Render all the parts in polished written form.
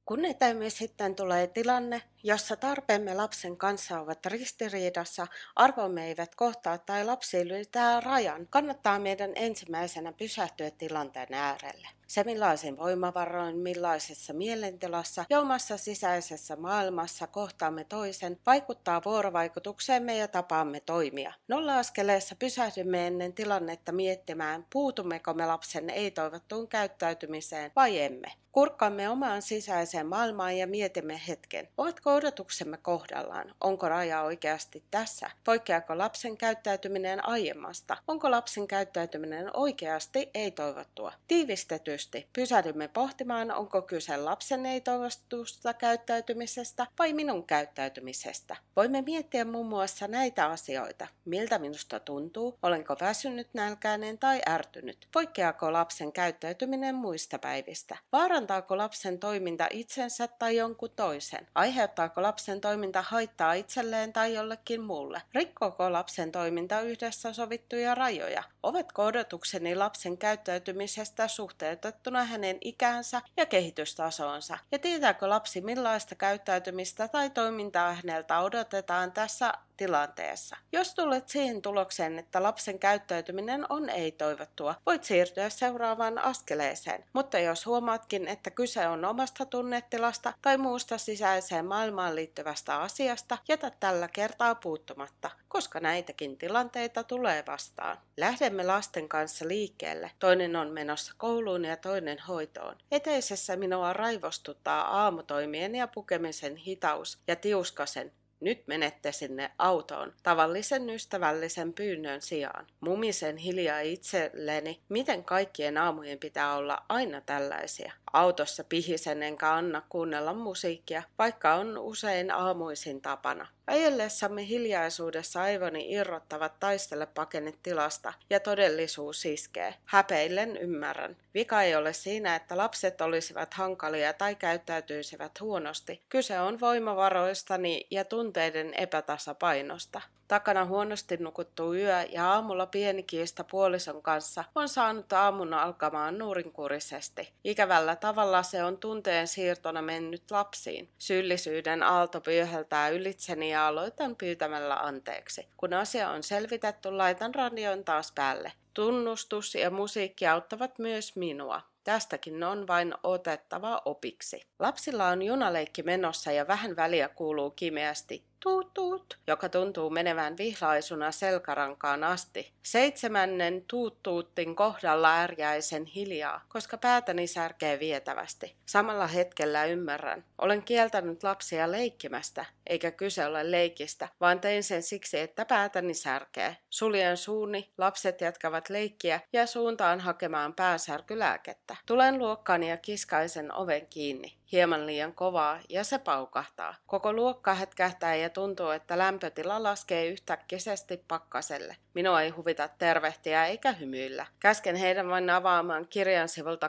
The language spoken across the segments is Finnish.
Kun eteemme sitten tulee tilanne, jossa tarpeemme lapsen kanssa ovat ristiriidassa, arvomme eivät kohtaa tai lapsi ylittää rajan, kannattaa meidän ensimmäisenä pysähtyä tilanteen äärelle. Se millaisin voimavaroin, millaisessa mielentilassa ja omassa sisäisessä maailmassa kohtaamme toisen, vaikuttaa vuorovaikutukseemme ja tapaamme toimia. Nolla-askeleessa pysähdymme ennen tilannetta miettimään, puutummeko me lapsen ei-toivottuun käyttäytymiseen vai emme. Kurkkaamme omaan sisäiseen maailmaan ja mietimme hetken. Ovatko odotuksemme kohdallaan? Onko raja oikeasti tässä? Poikkeako lapsen käyttäytyminen aiemmasta? Onko lapsen käyttäytyminen oikeasti ei-toivottua? Tiivistetysti pysähdymme pohtimaan, onko kyse lapsen ei-toivotusta käyttäytymisestä vai minun käyttäytymisestä. Voimme miettiä muun muassa näitä asioita. Miltä minusta tuntuu? Olenko väsynyt, nälkäinen tai ärtynyt? Poikkeako lapsen käyttäytyminen muista päivistä? Vaarantaako lapsen toiminta itsensä tai jonkun toisen? Aiheuttaako lapsen toiminta haittaa itselleen tai jollekin muulle? Rikkooko lapsen toiminta yhdessä sovittuja rajoja? Ovatko odotukseni lapsen käyttäytymisestä suhteutettuna hänen ikäänsä ja kehitystasoonsa? Ja tietääkö lapsi millaista käyttäytymistä tai toimintaa häneltä odotetaan tässä tilanteessa? Jos tulet siihen tulokseen, että lapsen käyttäytyminen on ei-toivottua, voit siirtyä seuraavaan askeleeseen. Mutta jos huomaatkin, että kyse on omasta tunnetilasta tai muusta sisäiseen maailmaan liittyvästä asiasta, jätä tällä kertaa puuttumatta, koska näitäkin tilanteita tulee vastaan. Lähdemme lasten kanssa liikkeelle. Toinen on menossa kouluun ja toinen hoitoon. Eteisessä minua raivostuttaa aamutoimien ja pukemisen hitaus ja tiuskasen. Nyt menette sinne autoon, tavallisen ystävällisen pyynnön sijaan. Mumisen hiljaa itselleni, miten kaikkien aamujen pitää olla aina tällaisia. Autossa pihisen enkä anna kuunnella musiikkia, vaikka on usein aamuisin tapana. Ajellessamme hiljaisuudessa aivoni irrottavat taistele pakenetilasta ja todellisuus iskee. Häpeillen ymmärrän. Vika ei ole siinä, että lapset olisivat hankalia tai käyttäytyisivät huonosti. Kyse on voimavaroistani ja tunteiden epätasapainosta. Takana huonosti nukuttu yö ja aamulla pieni kiista puolison kanssa on saanut aamun alkamaan nurinkurisesti. Ikävällä tavalla se on tunteen siirtona mennyt lapsiin. Syyllisyyden aalto pyöheltää ylitseni ja aloitan pyytämällä anteeksi. Kun asia on selvitetty, laitan radion taas päälle. Tunnustus ja musiikki auttavat myös minua. Tästäkin on vain otettava opiksi. Lapsilla on junaleikki menossa ja vähän väliä kuuluu kimeästi tuut tuut, joka tuntuu menevän vihlaisuna selkärankaan asti. 7. tuuttuuttin kohdalla ärjäisen hiljaa, koska päätäni särkee vietävästi. Samalla hetkellä ymmärrän. Olen kieltänyt lapsia leikkimästä, eikä kyse ole leikistä, vaan tein sen siksi, että päätäni särkee. Suljen suuni, lapset jatkavat leikkiä ja suuntaan hakemaan päänsärkylääkettä. Tulen luokkaani ja kiskaisen oven kiinni. Hieman liian kovaa ja se paukahtaa. Koko luokka hätkähtää ja tuntuu, että lämpötila laskee yhtäkkisesti pakkaselle. Minua ei huvita tervehtiä eikä hymyillä. Käsken heidän vain avaamaan kirjan sivulta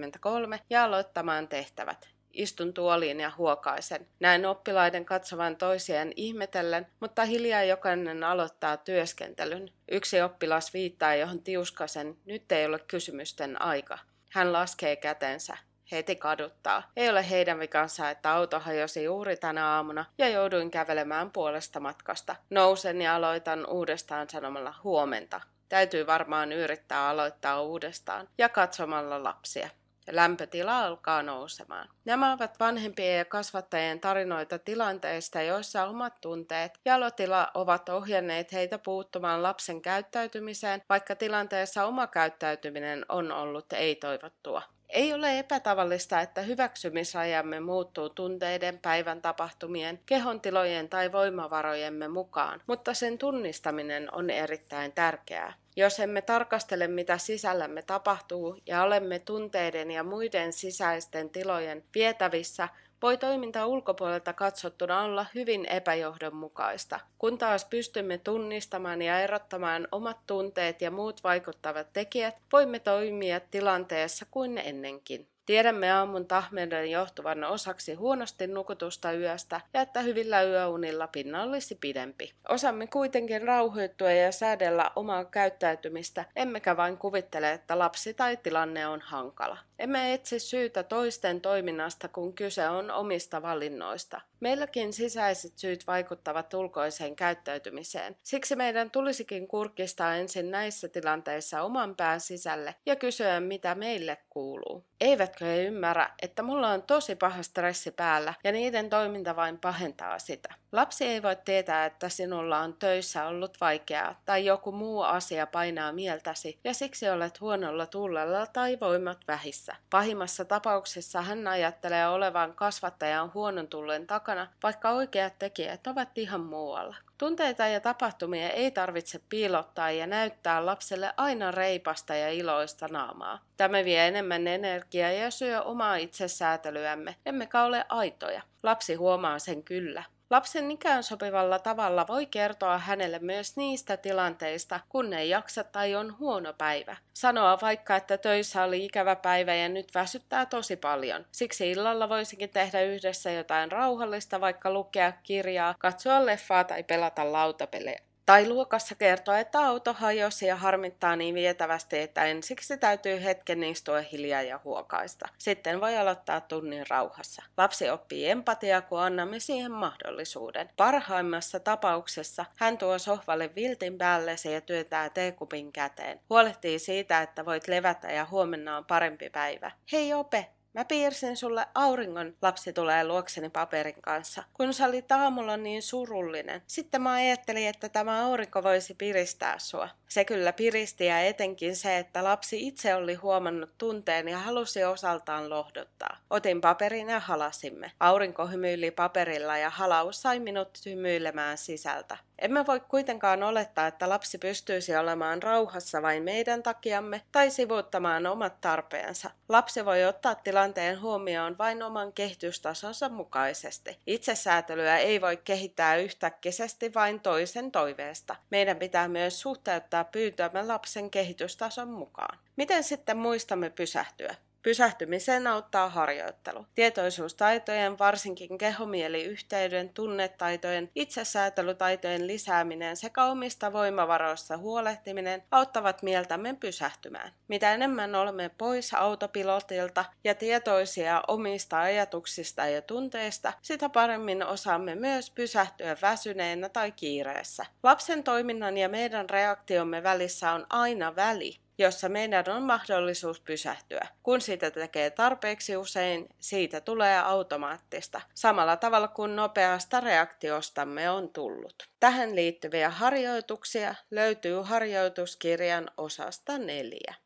23 ja aloittamaan tehtävät. Istun tuoliin ja huokaisen. Näen oppilaiden katsovan toisiaan ihmetellen, mutta hiljaa jokainen aloittaa työskentelyn. Yksi oppilas viittaa johon tiuskasen, nyt ei ole kysymysten aika. Hän laskee kätensä. Heti kaduttaa. Ei ole heidän vikansa, että auto hajosi juuri tänä aamuna ja jouduin kävelemään puolesta matkasta. Nousen ja aloitan uudestaan sanomalla huomenta. Täytyy varmaan yrittää aloittaa uudestaan ja katsomalla lapsia. Lämpötila alkaa nousemaan. Nämä ovat vanhempien ja kasvattajien tarinoita tilanteista, joissa omat tunteet ja olotila ovat ohjanneet heitä puuttumaan lapsen käyttäytymiseen, vaikka tilanteessa oma käyttäytyminen on ollut ei-toivottua. Ei ole epätavallista, että hyväksymisrajamme muuttuu tunteiden, päivän tapahtumien, kehontilojen tai voimavarojemme mukaan, mutta sen tunnistaminen on erittäin tärkeää. Jos emme tarkastele, mitä sisällämme tapahtuu ja olemme tunteiden ja muiden sisäisten tilojen vietävissä, voi toiminta ulkopuolelta katsottuna olla hyvin epäjohdonmukaista. Kun taas pystymme tunnistamaan ja erottamaan omat tunteet ja muut vaikuttavat tekijät, voimme toimia tilanteessa kuin ennenkin. Tiedämme aamun tahmeuden johtuvan osaksi huonosti nukutusta yöstä ja että hyvillä yöunilla pinna olisi pidempi. Osamme kuitenkin rauhoittua ja säädellä omaa käyttäytymistä, emmekä vain kuvittele, että lapsi tai tilanne on hankala. Emme etsi syytä toisten toiminnasta, kun kyse on omista valinnoista. Meilläkin sisäiset syyt vaikuttavat ulkoiseen käyttäytymiseen. Siksi meidän tulisikin kurkistaa ensin näissä tilanteissa oman pään sisälle ja kysyä, mitä meille kuuluu. Eivätkö he ymmärrä, että mulla on tosi paha stressi päällä ja niiden toiminta vain pahentaa sitä? Lapsi ei voi tietää, että sinulla on töissä ollut vaikeaa tai joku muu asia painaa mieltäsi ja siksi olet huonolla tuulella tai voimat vähissä. Pahimmassa tapauksessa hän ajattelee olevan kasvattajan huonon tullen takana, vaikka oikeat tekijät ovat ihan muualla. Tunteita ja tapahtumia ei tarvitse piilottaa ja näyttää lapselle aina reipasta ja iloista naamaa. Tämä vie enemmän energiaa ja syö omaa itsesäätelyämme, emmekä ole aitoja. Lapsi huomaa sen kyllä. Lapsen ikään sopivalla tavalla voi kertoa hänelle myös niistä tilanteista, kun ei jaksa tai on huono päivä. Sanoa vaikka, että töissä oli ikävä päivä ja nyt väsyttää tosi paljon. Siksi illalla voisikin tehdä yhdessä jotain rauhallista, vaikka lukea kirjaa, katsoa leffaa tai pelata lautapelejä. Tai luokassa kertoa, että auto hajosi ja harmittaa niin vietävästi, että ensiksi täytyy hetken istua hiljaa ja huokaista. Sitten voi aloittaa tunnin rauhassa. Lapsi oppii empatiaa, kun annamme siihen mahdollisuuden. Parhaimmassa tapauksessa hän tuo sohvalle viltin päällesi ja työntää teekupin käteen. Huolehtii siitä, että voit levätä ja huomenna on parempi päivä. Hei Ope! Mä piirsin sulle auringon, lapsi tulee luokseni paperin kanssa. Kun sä olit aamulla niin surullinen, sitten mä ajattelin, että tämä aurinko voisi piristää sua. Se kyllä piristi ja etenkin se, että lapsi itse oli huomannut tunteen ja halusi osaltaan lohduttaa. Otin paperin ja halasimme. Aurinko hymyili paperilla ja halaus sai minut hymyilemään sisältä. Emme voi kuitenkaan olettaa, että lapsi pystyisi olemaan rauhassa vain meidän takiamme tai sivuuttamaan omat tarpeensa. Lapsi voi ottaa tilanteen huomioon vain oman kehitystasonsa mukaisesti. Itsesäätelyä ei voi kehittää yhtäkkisesti vain toisen toiveesta. Meidän pitää myös suhteuttaa pyytämme lapsen kehitystason mukaan. Miten sitten muistamme pysähtyä? Pysähtymiseen auttaa harjoittelu. Tietoisuustaitojen, varsinkin kehomieliyhteyden, tunnetaitojen, itsesäätelytaitojen lisääminen sekä omista voimavaroista huolehtiminen auttavat mieltämme pysähtymään. Mitä enemmän olemme pois autopilotilta ja tietoisia omista ajatuksista ja tunteista, sitä paremmin osaamme myös pysähtyä väsyneenä tai kiireessä. Lapsen toiminnan ja meidän reaktiomme välissä on aina väli, jossa meidän on mahdollisuus pysähtyä. Kun siitä tekee tarpeeksi usein, siitä tulee automaattista, samalla tavalla kuin nopeasta reaktiostamme on tullut. Tähän liittyviä harjoituksia löytyy harjoituskirjan osasta 4.